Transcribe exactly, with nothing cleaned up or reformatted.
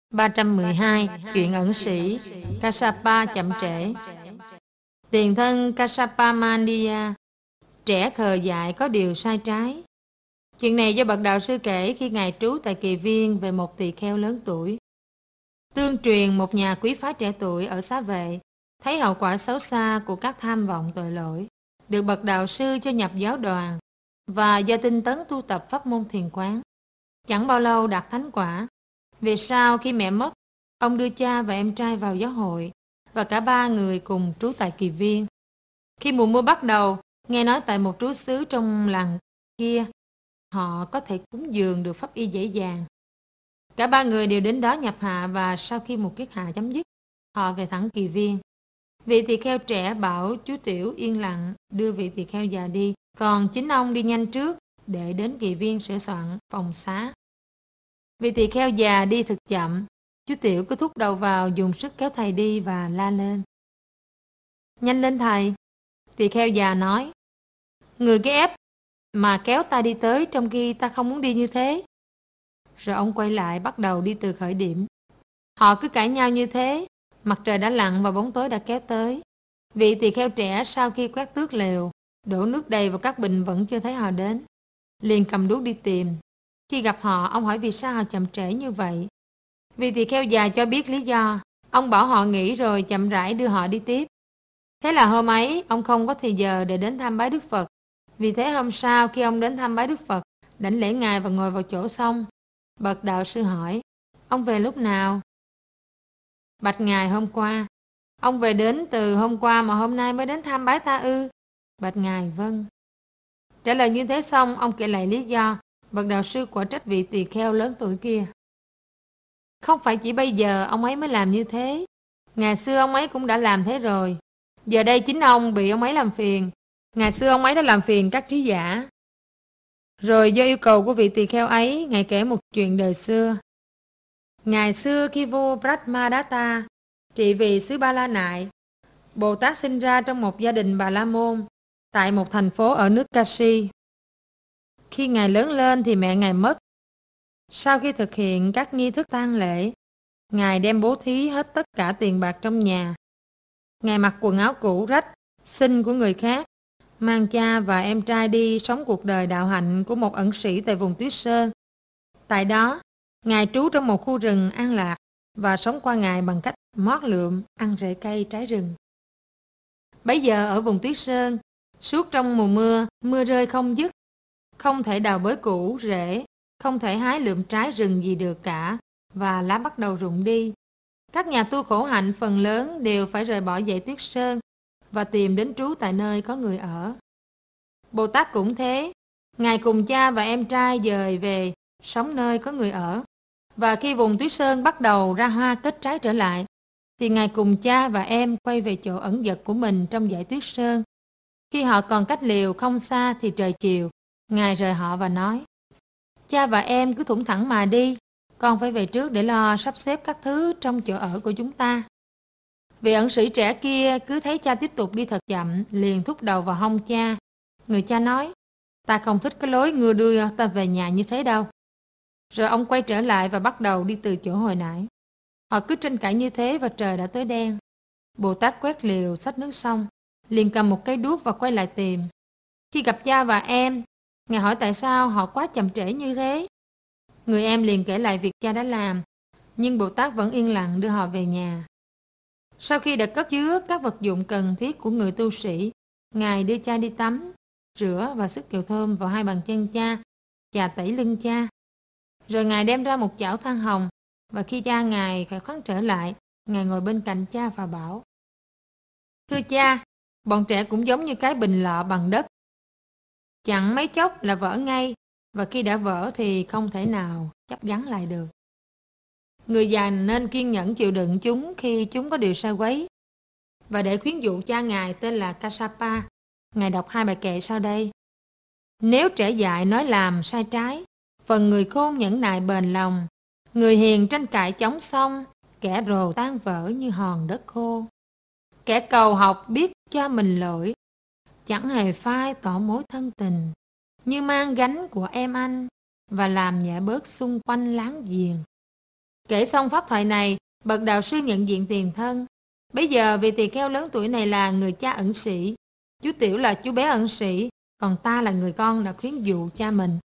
ba trăm mười hai. Chuyện ẩn sĩ Kassapa chậm trễ. Tiền thân Kassapa Mandiya, trẻ khờ dại có điều sai trái. Chuyện này do bậc đạo sư kể khi ngài trú tại Kỳ Viên về một tỳ kheo lớn tuổi. Tương truyền một nhà quý phái trẻ tuổi ở Xá Vệ thấy hậu quả xấu xa của các tham vọng tội lỗi, được bậc đạo sư cho nhập giáo đoàn, và do tinh tấn tu tập pháp môn thiền quán, chẳng bao lâu đạt thánh quả. Về sau khi mẹ mất, ông đưa cha và em trai vào giáo hội, và cả ba người cùng trú tại Kỳ Viên. Khi mùa mưa bắt đầu, nghe nói tại một trú xứ trong làng kia, họ có thể cúng dường được pháp y dễ dàng. Cả ba người đều đến đó nhập hạ, và sau khi một kiết hạ chấm dứt, họ về thẳng Kỳ Viên. Vị tỳ kheo trẻ bảo chú Tiểu yên lặng đưa vị tỳ kheo già đi, còn chính ông đi nhanh trước để đến Kỳ Viên sửa soạn phòng xá. Vị tỳ kheo già đi thực chậm, chú Tiểu cứ thúc đầu vào dùng sức kéo thầy đi và la lên: "Nhanh lên thầy!" Tỳ kheo già nói: "Người cứ ép mà kéo ta đi tới trong khi ta không muốn đi như thế." Rồi ông quay lại bắt đầu đi từ khởi điểm. Họ cứ cãi nhau như thế, mặt trời đã lặn và bóng tối đã kéo tới. Vị tỳ kheo trẻ sau khi quét tước lều, đổ nước đầy vào các bình vẫn chưa thấy họ đến, liền cầm đuốc đi tìm. Khi gặp họ, ông hỏi vì sao họ chậm trễ như vậy. Vị tỳ kheo già cho biết lý do. Ông bảo họ nghỉ rồi chậm rãi đưa họ đi tiếp. Thế là hôm ấy, ông không có thời giờ để đến thăm bái Đức Phật. Vì thế hôm sau khi ông đến thăm bái Đức Phật, đảnh lễ Ngài và ngồi vào chỗ xong, bậc đạo sư hỏi: "Ông về lúc nào?" Bạch Ngài: "Hôm qua." "Ông về đến từ hôm qua mà hôm nay mới đến thăm bái ta ư?" Bạch Ngài: "Vâng." Trả lời như thế xong, ông kể lại lý do. Bậc đạo sư quả trách vị tỳ kheo lớn tuổi kia. Không phải chỉ bây giờ ông ấy mới làm như thế, ngày xưa ông ấy cũng đã làm thế rồi. Giờ đây chính ông bị ông ấy làm phiền. Ngày xưa ông ấy đã làm phiền các trí giả. Rồi do yêu cầu của vị tỳ kheo ấy, Ngài kể một chuyện đời xưa. Ngày xưa khi vua Brahmadatta trị vì xứ Ba La Nại, Bồ Tát sinh ra trong một gia đình Bà La Môn tại một thành phố ở nước Kashi. Khi Ngài lớn lên thì mẹ Ngài mất. Sau khi thực hiện các nghi thức tang lễ, Ngài đem bố thí hết tất cả tiền bạc trong nhà. Ngài mặc quần áo cũ rách, xin của người khác, mang cha và em trai đi sống cuộc đời đạo hạnh của một ẩn sĩ tại vùng Tuyết Sơn. Tại đó, Ngài trú trong một khu rừng an lạc và sống qua ngày bằng cách mót lượm, ăn rễ cây trái rừng. Bấy giờ ở vùng Tuyết Sơn, suốt trong mùa mưa, mưa rơi không dứt, không thể đào bới củ rễ, không thể hái lượm trái rừng gì được cả, và lá bắt đầu rụng đi. Các nhà tu khổ hạnh phần lớn đều phải rời bỏ dãy Tuyết Sơn và tìm đến trú tại nơi có người ở. Bồ Tát cũng thế. Ngài cùng cha và em trai dời về sống nơi có người ở. Và khi vùng Tuyết Sơn bắt đầu ra hoa kết trái trở lại, thì Ngài cùng cha và em quay về chỗ ẩn dật của mình trong dãy Tuyết Sơn. Khi họ còn cách liều không xa thì trời chiều, Ngài rời họ và nói: "Cha và em cứ thủng thẳng mà đi, con phải về trước để lo sắp xếp các thứ trong chỗ ở của chúng ta." Vị ẩn sĩ trẻ kia cứ thấy cha tiếp tục đi thật chậm, liền thúc đầu vào hông cha. Người cha nói: "Ta không thích cái lối ngươi đưa ta về nhà như thế đâu." Rồi ông quay trở lại và bắt đầu đi từ chỗ hồi nãy. Họ cứ tranh cãi như thế và trời đã tối đen. Bồ Tát quét liều, xách nước xong, liền cầm một cây đuốc và quay lại tìm. Khi gặp cha và em, Ngài hỏi tại sao họ quá chậm trễ như thế. Người em liền kể lại việc cha đã làm, nhưng Bồ Tát vẫn yên lặng đưa họ về nhà. Sau khi đã cất chứa các vật dụng cần thiết của người tu sĩ, Ngài đưa cha đi tắm, rửa và sức dầu thơm vào hai bàn chân cha, chà tẩy lưng cha. Rồi Ngài đem ra một chảo than hồng, và khi cha Ngài khỏe khoắn trở lại, Ngài ngồi bên cạnh cha và bảo: "Thưa cha, bọn trẻ cũng giống như cái bình lọ bằng đất. Chẳng mấy chốc là vỡ ngay, và khi đã vỡ thì không thể nào chấp gắn lại được. Người già nên kiên nhẫn chịu đựng chúng khi chúng có điều sai quấy." Và để khuyến dụ cha Ngài tên là Kassapa, Ngài đọc hai bài kệ sau đây. Nếu trẻ dại nói làm sai trái, phần người khôn nhẫn nại bền lòng, người hiền tranh cãi chống xong, kẻ rồ tan vỡ như hòn đất khô. Kẻ cầu học biết cho mình lỗi, chẳng hề phai tỏ mối thân tình, như mang gánh của em anh và làm nhẹ bớt xung quanh láng giềng. Kể xong pháp thoại này, bậc đạo sư nhận diện tiền thân. Bây giờ vị tỳ kheo lớn tuổi này là người cha ẩn sĩ, chú Tiểu là chú bé ẩn sĩ, còn ta là người con đã khuyến dụ cha mình.